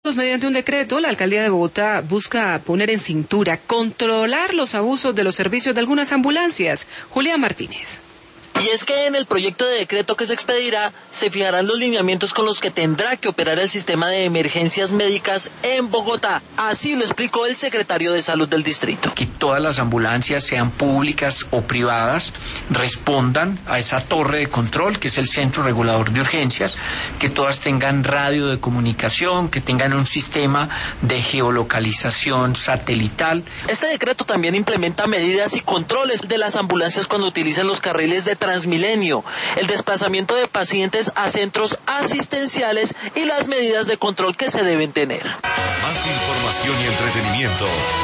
Mediante un decreto, la alcaldía de Bogotá busca poner en cintura, controlar los abusos de los servicios de algunas ambulancias. Julián Martínez. Y es que en el proyecto de decreto que se expedirá, se fijarán los lineamientos con los que tendrá que operar el sistema de emergencias médicas en Bogotá. Así lo explicó el secretario de Salud del distrito. Que todas las ambulancias, sean públicas o privadas, respondan a esa torre de control, que es el Centro Regulador de Urgencias, que todas tengan radio de comunicación, que tengan un sistema de geolocalización satelital. Este decreto también implementa medidas y controles de las ambulancias cuando utilizan los carriles de Transmilenio, el desplazamiento de pacientes a centros asistenciales y las medidas de control que se deben tener. Más información y entretenimiento